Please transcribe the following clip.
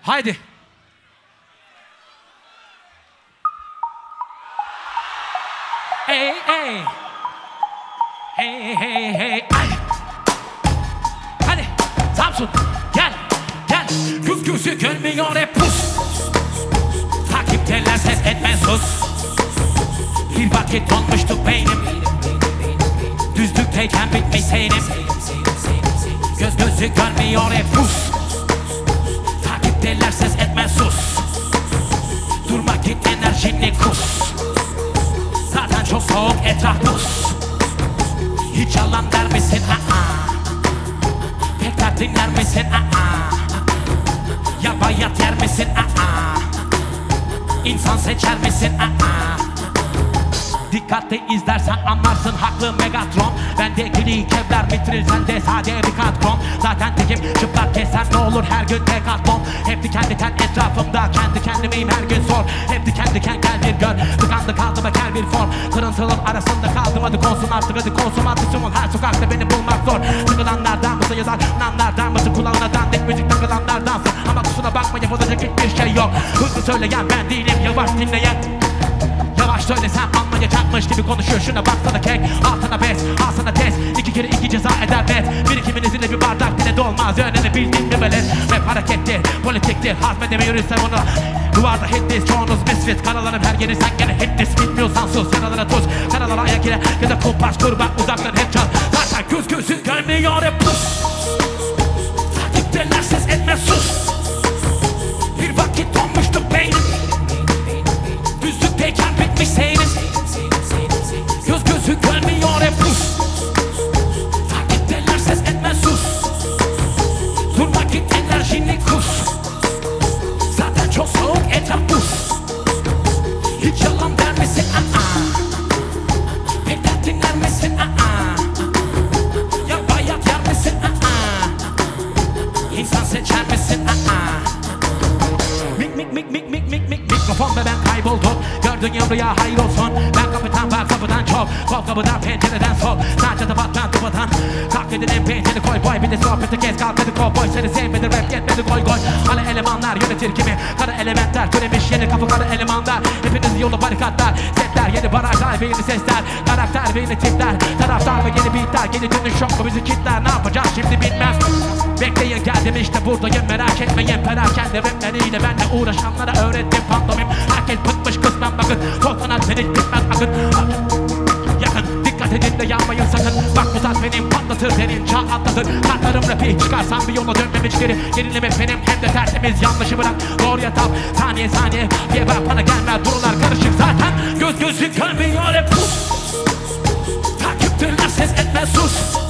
Haydi. Hey hey. Hey hey hey. Ay. Hadi Samsun gel gel. Gözü görmüyor hep pus. Takipteler ses etme sus. Bir vakit donmuştu beynim. Düzlükteyken bitmiş seyrim. Gözü görmüyor hep pus. Takipteler ses etme sus. Durma git enerjini kus. Zaten çok soğuk etraf buz. Hiç yalan der misin? Tekrar dinler misin? Ya bayat yer misin? İnsan seçer misin? Dikkatli izlersen anlarsın haklı Megatron. Bende gri kevler mitril, sende sade bir katron. Zaten tekim çıplak keser ne olur her gün dekatlon. Hep diken diken etrafımda kendi kendimeyim her gün sor. Hep diken diken gel bir gör. Tıkandı kaldım her bir form. Kırıntılın arasında kaldım hadi konsun artık hadi konsumatüsümün her sokakta beni bulmak zor. Sıkılanlardan mısın yazar nanlardan mısın kulağına dandik müzik takılanlardansın. Ama kusura bakma yapılacak hiçbir şey yok. Hızlı söyleyen ben değilim yavaş dinleyen. Yavaş söylesem anlayacakmış gibi konuşuyor. Şuna baksana kek, altına pes, al sana test. 2 kere 2 ceza eder net. Birikiminizin de bir bardak bile dolmaz. Önünü bildin mi velet? Rap harekettir, politiktir. Hazmedemiyorsan onu. Duvarda hitlis, çoğunuz misfit. Karalarım her yeri sen gene hitlis. Bitmiyorsan sus, yaralara tuz. Karalara ayak ile ya da kumpas kur bak uzaktan hep çal. Zaten gözü görmüyor hep pus. Takipteler ses etme sus. Bir vakit donmuştu beynim. Düzlükteyken bitmiş seyrim. Gözü görmüyor hep pus. Takipteler ses etme sus. Durma git enerjini kus. Zaten çok soğuk etraf buz. Hiç yalan der misin? Pek dinler misin? Ya bayat yer misin? İnsan seçer misin? Mikrofon ve ben kayboldum. Gördün ya rüya hayır olsun. Ben kapitan bak kapıdan çok. Kol kapıdan pencereden sol. Sadece tabaktan tıpadan. Kalk dedin pencere koy boy. Bir de sohbeti kes kalk dedi kovboy. Seni sevmedi rap yetmedi koy koy. Hala elemanlar yönetir kimi. Kara elementler türemiş yeni kapı kara elemanlar. Hepiniz yolu barikatlar. Setler yeni barajlar ve yeni sesler. Karakter ve yeni tipler. Taraftar ve yeni beatler. Geri dönüş yok mu bizi kitler. Ne yapacağız şimdi bilmem. Bekleyin geldim işte buradayım merak etmeyin. Perakende rapleriyle benle uğraşanlara öğrettim pantomim. Herkes bıkmış kısmen bakın. Koltanat beni bitmez akın. Yakın dikkat edin de yanmayın sakın. Bak bu tat benim patlatır derin çağ atlatır. Kartlarım rapi çıkarsam bir yola dönmemiş geri. Gerilim hep benim hem de tertemiz yanlışı bırak. Doğruya tap saniye saniye diye bak bana gelmez durular karışık zaten. Gözü görmüyor hep pus. Takiptirler ses etme sus.